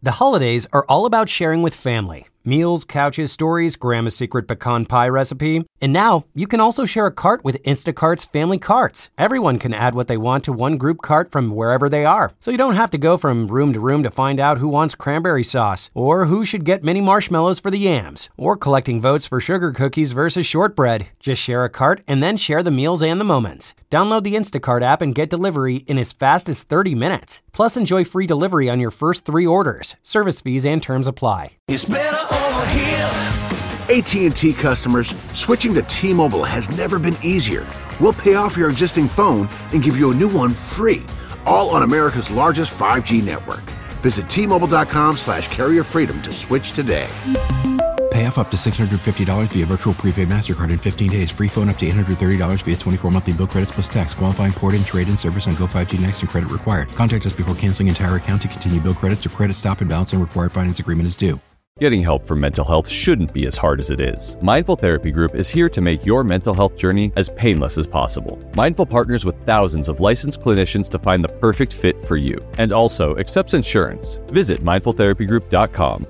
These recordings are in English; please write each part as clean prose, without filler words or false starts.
The holidays are all about sharing with family. Meals, couches, stories, Grandma's secret pecan pie recipe. And now, you can also share a cart with Instacart's Family Carts. Everyone can add what they want to one group cart from wherever they are. So you don't have to go from room to find out who wants cranberry sauce, or who should get mini marshmallows for the yams, or collecting votes for sugar cookies versus shortbread. Just share a cart and then share the meals and the moments. Download the Instacart app and get delivery in as fast as 30 minutes. Plus, enjoy free delivery on your first 3 orders. Service fees and terms apply. It's better over here. AT&T customers, switching to T-Mobile has never been easier. We'll pay off your existing phone and give you a new one free, all on America's largest 5G network. Visit T-Mobile.com/carrierfreedom to switch today. Pay off up to $650 via virtual prepaid MasterCard in 15 days. Free phone up to $830 via 24 monthly bill credits plus tax. Qualifying port-in, trade-in service on Go 5G Next and credit required. Contact us before canceling entire account to continue bill credits or credit stop and balance and required finance agreement is due. Getting help for mental health shouldn't be as hard as it is. Mindful Therapy Group is here to make your mental health journey as painless as possible. Mindful partners with thousands of licensed clinicians to find the perfect fit for you, and also accepts insurance. Visit mindfultherapygroup.com.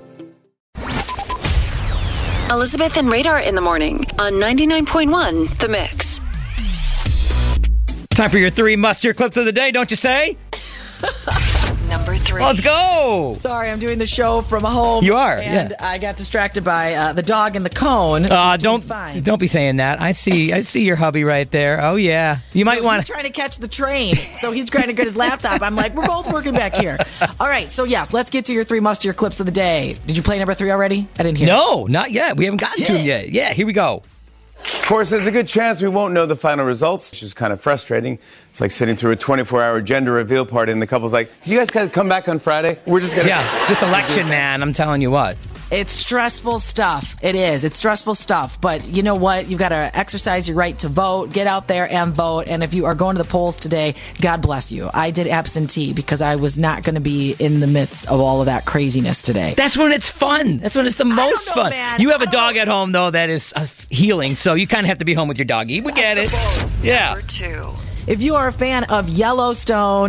Elizabeth and Radar in the morning on 99.1 The Mix. Time for your 3 must-hear clips of the day, don't you say? Number 3. Let's go! Sorry, I'm doing the show from home. You are, and yeah. I got distracted by the dog and the cone. Don't be saying that. I see your hubby right there. Oh yeah, you might want. He's trying to catch the train, so he's trying to get his laptop. I'm like, we're both working back here. All right, so yes, let's get to your 3 must-hear clips of the day. Did you play number 3 already? I didn't hear. No, not yet. We haven't gotten to him yet. Yeah, here we go. Of course, there's a good chance we won't know the final results, which is kind of frustrating. It's like sitting through a 24-hour gender reveal party, and the couple's like, "Can you guys come back on Friday? We're just gonna." Yeah, this election, man. I'm telling you what. It's stressful stuff. It is. It's stressful stuff. But you know what? You've got to exercise your right to vote. Get out there and vote. And if you are going to the polls today, God bless you. I did absentee because I was not going to be in the midst of all of that craziness today. That's when it's fun. That's when it's the most fun. Man. You have a dog at home, though, that is healing. So you kind of have to be home with your doggy. We get it. Yeah. Number 2. If you are a fan of Yellowstone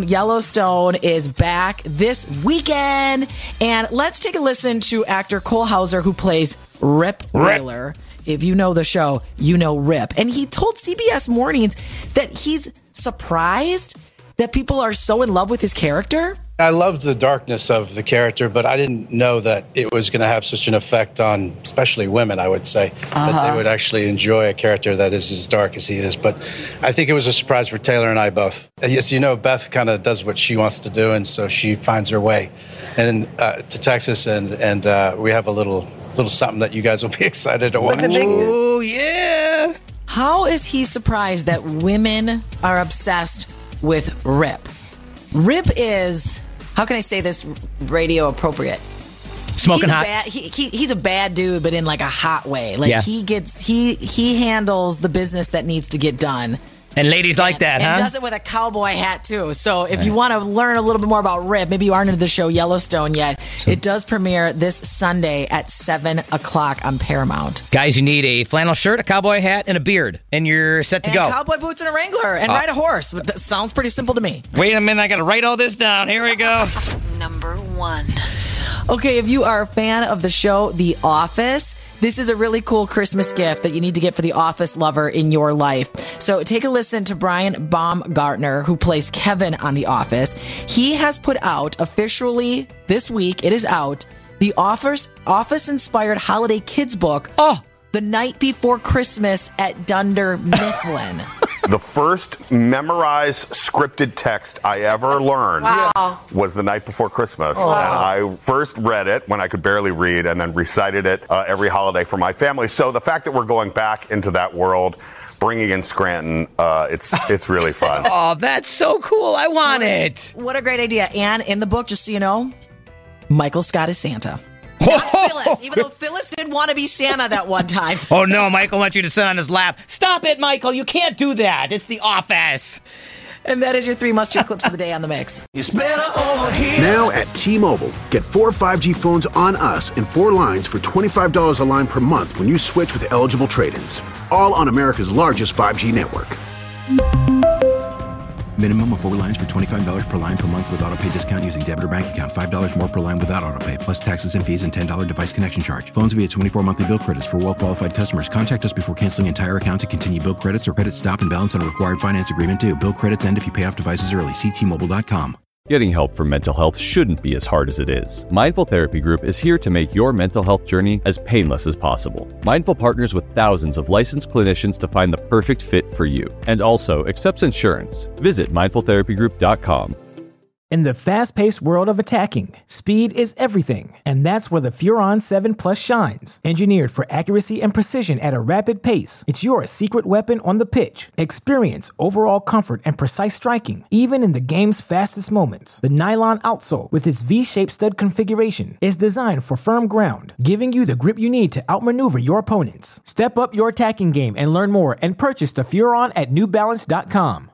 is back this weekend. And let's take a listen to actor Cole Hauser, who plays Rip Wheeler. If you know the show, you know Rip. And he told CBS Mornings that he's surprised that people are so in love with his character. I loved the darkness of the character, but I didn't know that it was going to have such an effect on especially women, I would say, that they would actually enjoy a character that is as dark as he is. But I think it was a surprise for Taylor and I both. Yes, you know, Beth kind of does what she wants to do, and so she finds her way to Texas, and we have a little something that you guys will be excited to watch. Oh, yeah. How is he surprised that women are obsessed with Rip? Rip is, how can I say this radio appropriate? Smoking hot. He's a bad dude, but in like a hot way. Like he handles the business that needs to get done. And ladies like that, huh? And does it with a cowboy hat, too. So if you want to learn a little bit more about Rip, maybe you aren't into the show Yellowstone yet, it does premiere this Sunday at 7 o'clock on Paramount. Guys, you need a flannel shirt, a cowboy hat, and a beard, and you're set to go. Cowboy boots and a Wrangler, and ride a horse. That sounds pretty simple to me. Wait a minute, I got to write all this down. Here we go. Number 1. Okay, if you are a fan of the show The Office, this is a really cool Christmas gift that you need to get for the Office lover in your life. So take a listen to Brian Baumgartner, who plays Kevin on The Office. He has put out, officially this week, it is out, the Office-inspired holiday kids book, The Night Before Christmas at Dunder Mifflin. The first memorized scripted text I ever learned was The Night Before Christmas. And I first read it when I could barely read and then recited it every holiday for my family. So the fact that we're going back into that world, bringing in Scranton, it's really fun. Oh, that's so cool. I want it. What a great idea. And in the book, just so you know, Michael Scott is Santa. Not Phyllis, even though Phyllis did want to be Santa that one time. Oh, no, Michael wants you to sit on his lap. Stop it, Michael. You can't do that. It's The Office. And that is your 3 must-hear clips of the day on The Mix. It's better over here. Now at T-Mobile, get 4 5G phones on us and 4 lines for $25 a line per month when you switch with eligible trade-ins. All on America's largest 5G network. Minimum of 4 lines for $25 per line per month with autopay discount using debit or bank account. $5 more per line without autopay, plus taxes and fees and $10 device connection charge. Phones via 24 monthly bill credits for well-qualified customers. Contact us before canceling entire account to continue bill credits or credit stop and balance on required finance agreement due. Bill credits end if you pay off devices early. See T-Mobile.com. Getting help for mental health shouldn't be as hard as it is. Mindful Therapy Group is here to make your mental health journey as painless as possible. Mindful partners with thousands of licensed clinicians to find the perfect fit for you, and also accepts insurance. Visit mindfultherapygroup.com. In the fast-paced world of attacking, speed is everything, and that's where the Furon 7 Plus shines. Engineered for accuracy and precision at a rapid pace, it's your secret weapon on the pitch. Experience overall comfort and precise striking, even in the game's fastest moments. The nylon outsole, with its V-shaped stud configuration, is designed for firm ground, giving you the grip you need to outmaneuver your opponents. Step up your attacking game and learn more and purchase the Furon at NewBalance.com.